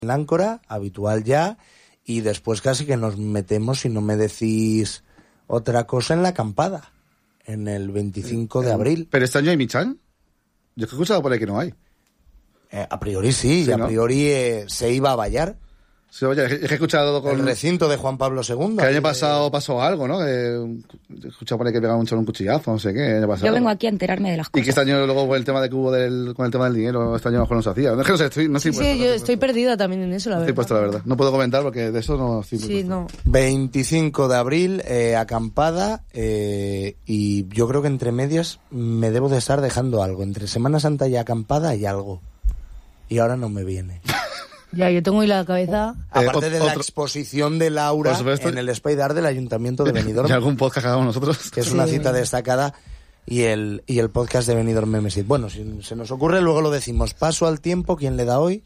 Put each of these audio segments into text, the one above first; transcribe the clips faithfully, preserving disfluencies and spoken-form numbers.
en la Áncora, habitual ya, y después casi que nos metemos, si no me decís otra cosa, en la acampada, en el veinticinco de abril. ¿Pero este año hay Michan? Yo he escuchado por ahí que no hay. Eh, a priori sí, sí y a ¿no? priori eh, se iba a vallar. Sí, oye, es que he escuchado con... El recinto de Juan Pablo segundo. Que el año pasado de... pasó algo, ¿no? Que he escuchado por ahí que pegaron un, un cuchillazo, no sé qué, el año pasado. Yo vengo aquí a enterarme de las cosas. Y que este año luego con el tema de que hubo del, con el tema del dinero, este año mejor no se hacía. No es que no sé, estoy, no estoy Sí, puesto, sí, no yo estoy estoy puesto. perdida también en eso, la No verdad. estoy puesto, la verdad. No puedo comentar porque de eso no estoy Sí, puesto. no. veinticinco de abril, eh, acampada, eh, y yo creo que entre medias me debo de estar dejando algo. Entre Semana Santa y acampada hay algo. Y ahora no me viene. Ya, yo tengo ahí la cabeza... Aparte Eh, de la otro... exposición de Laura en el Spider del Ayuntamiento de Benidorm. Y algún podcast que hagamos nosotros. Que es sí. una cita destacada. Y el, y el podcast de Benidorm Memesit. Bueno, si se nos ocurre, luego lo decimos. Paso al tiempo. ¿Quién le da hoy?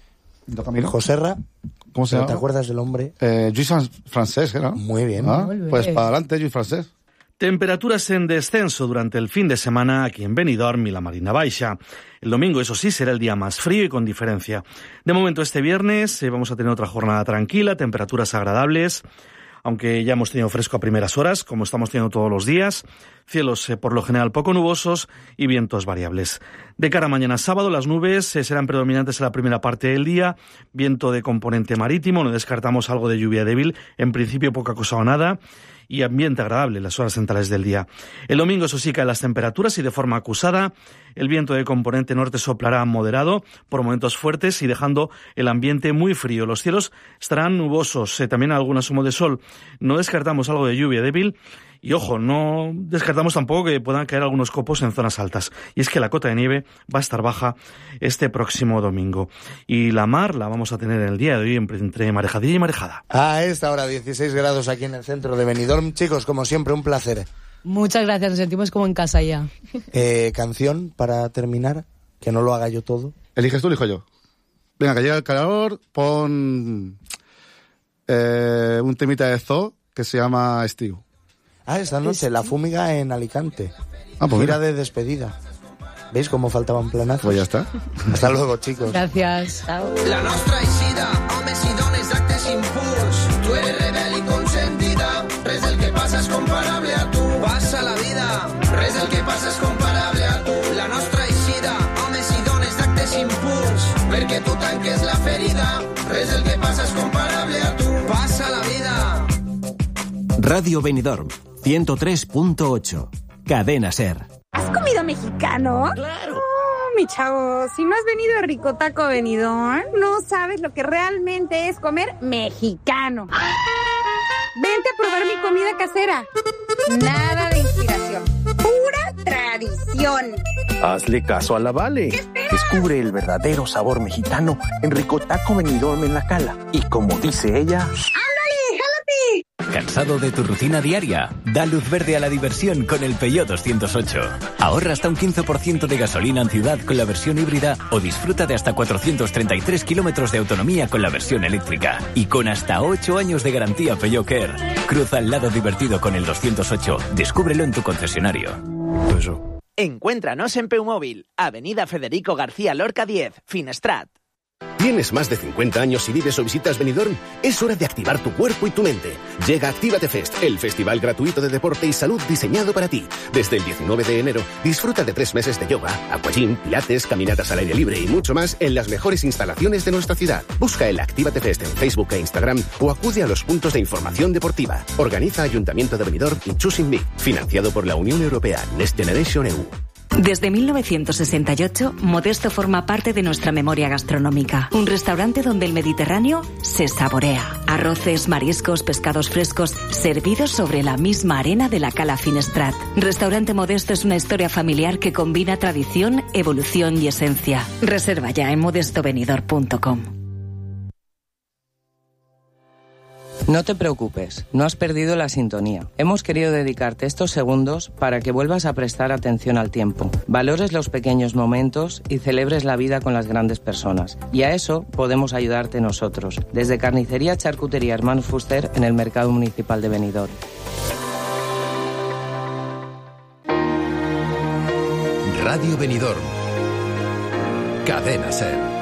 Joserra. ¿Cómo se llama? ¿Te acuerdas del hombre? Eh, Lluís Francés, ¿no? Muy bien. Ah, pues para adelante, Lluís Francés. Temperaturas en descenso durante el fin de semana aquí en Benidorm y la Marina Baixa. El domingo, eso sí, será el día más frío y con diferencia. De momento, este viernes eh, vamos a tener otra jornada tranquila, temperaturas agradables, aunque ya hemos tenido fresco a primeras horas, como estamos teniendo todos los días. Cielos eh, por lo general poco nubosos y vientos variables. De cara a mañana sábado, las nubes eh, serán predominantes en la primera parte del día. Viento de componente marítimo, no descartamos algo de lluvia débil, en principio poca cosa o nada. Y ambiente agradable en las horas centrales del día. El domingo, eso sí, caen las temperaturas y de forma acusada. El viento de componente norte soplará moderado, por momentos fuertes y dejando el ambiente muy frío. Los cielos estarán nubosos, eh, también algún asomo de sol. No descartamos algo de lluvia débil. Y ojo, no descartamos tampoco que puedan caer algunos copos en zonas altas. Y es que la cota de nieve va a estar baja este próximo domingo. Y la mar la vamos a tener en el día de hoy entre marejadilla y marejada. A esta hora, dieciséis grados aquí en el centro de Benidorm. Chicos, como siempre, un placer. Muchas gracias, nos sentimos como en casa ya. Eh, canción para terminar, que no lo haga yo todo. ¿Eliges tú o elijo yo? Venga, que llega el calor, pon eh, un temita de Zoo que se llama Steve. Ah, esta noche, La Fúmiga en Alicante. Ah, pues Gira mira. de despedida. ¿Veis cómo faltaban planazos? Pues ya está. Hasta luego, chicos. Gracias. Chao. La nostra eixida, homes i dones d'actes impuls. Tu eres rebel i consentida, res del que passa és comparable a tu. Passa la vida, res del que passa és comparable a tu. La nostra eixida, homes i dones d'actes impuls. Perquè tu tanques la ferida, res del que passa és comparable a tu. Passa la vida. Radio Benidorm, ciento tres punto ocho. Cadena SER. ¿Has comido mexicano? Claro. Oh, mi chavo, si no has venido a Rico Taco Benidorm, no sabes lo que realmente es comer mexicano. Vente a probar mi comida casera. Nada de inspiración, pura tradición. Hazle caso a la Vale. Descubre el verdadero sabor mexicano en Rico Taco Benidorm en La Cala. Y como dice ella... ¡Ándale, jálate! ¿Cansado de tu rutina diaria? Da luz verde a la diversión con el Peugeot doscientos ocho. Ahorra hasta un quince por ciento de gasolina en ciudad con la versión híbrida o disfruta de hasta cuatrocientos treinta y tres kilómetros de autonomía con la versión eléctrica. Y con hasta ocho años de garantía Peugeot Care. Cruza al lado divertido con el doscientos ocho. Descúbrelo en tu concesionario. Eso. Encuéntranos en Peumóvil, Avenida Federico García Lorca diez, Finestrat. ¿Tienes más de cincuenta años y vives o visitas Benidorm? Es hora de activar tu cuerpo y tu mente. Llega Actívate Fest, el festival gratuito de deporte y salud diseñado para ti. Desde el diecinueve de enero, disfruta de tres meses de yoga, aquagym, pilates, caminatas al aire libre y mucho más en las mejores instalaciones de nuestra ciudad. Busca el Actívate Fest en Facebook e Instagram o acude a los puntos de información deportiva. Organiza Ayuntamiento de Benidorm y Choosing Me, financiado por la Unión Europea Next Generation E U. Desde mil novecientos sesenta y ocho, Modesto forma parte de nuestra memoria gastronómica. Un restaurante donde el Mediterráneo se saborea. Arroces, mariscos, pescados frescos, servidos sobre la misma arena de la Cala Finestrat. Restaurante Modesto es una historia familiar que combina tradición, evolución y esencia. Reserva ya en modesto benidorm punto com. No te preocupes, no has perdido la sintonía. Hemos querido dedicarte estos segundos para que vuelvas a prestar atención al tiempo, valores los pequeños momentos y celebres la vida con las grandes personas. Y a eso podemos ayudarte nosotros, desde Carnicería Charcutería Hermanos Fuster en el Mercado Municipal de Benidorm. Radio Benidorm. Cadena SER.